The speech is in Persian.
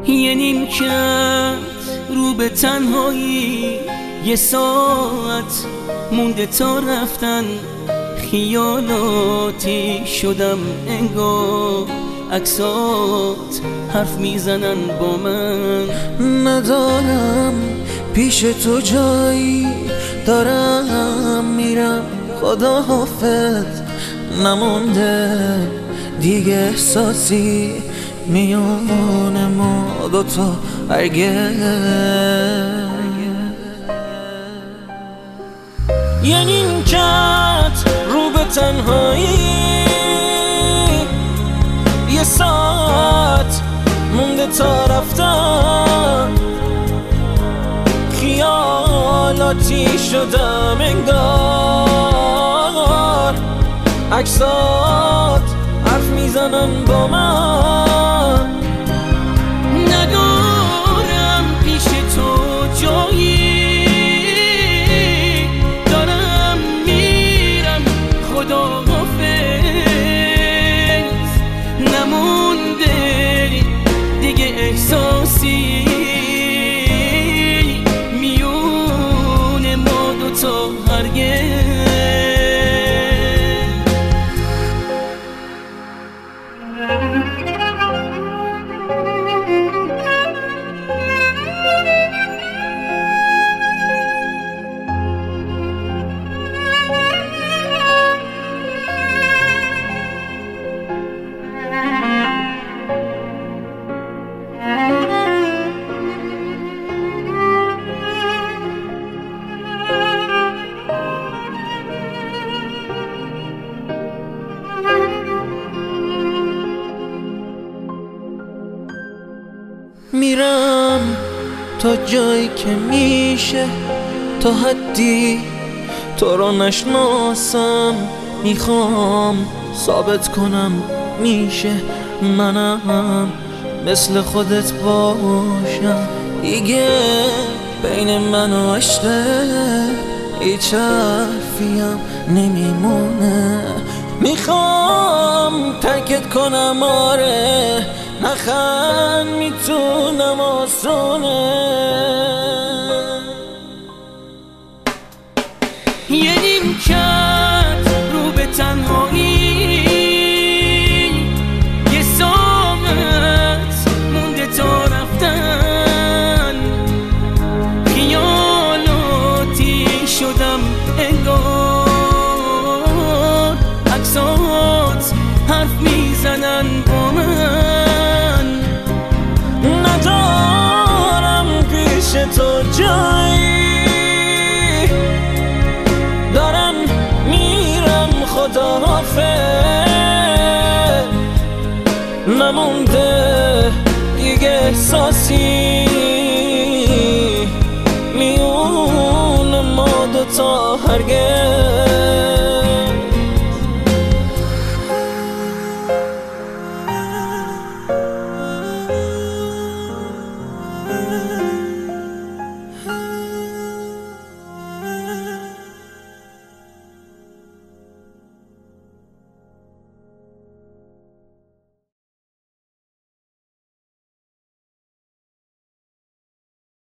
یه نیمکت رو به تنهایی، یه ساعت مونده تا رفتن، خیالاتی شدم انگار عکسات حرف میزنن با من. ندارم پیش تو جایی، دارم میرم، خدا حافظ. نمونده دیگه احساسی میون ما دوتا هرگز. یه نیمکت رو به تنهایی، یه ساعت مونده تا رفتن، خیالاتی شدم انگار عکسات حرف میزنن با من. ندارم پیش تو جایی، دارم میرم، خدا حافظ. نمونده دیگه احساسی میون ما دوتا هرگز. میرم تا جایی که میشه، تا حدی تو رو نشناسم. میخوام ثابت کنم میشه منم مثل خودت باشم. دیگه بین من و عشقه هیچ حرفیم نمیمونه. میخوام ترکت کنم، آره نخند میتونم آسونه. یه نیمکت رو به تنهایی، یه ساعت مونده تا رفتن، خیالاتی شدم انگار عکسات حرف میزنن.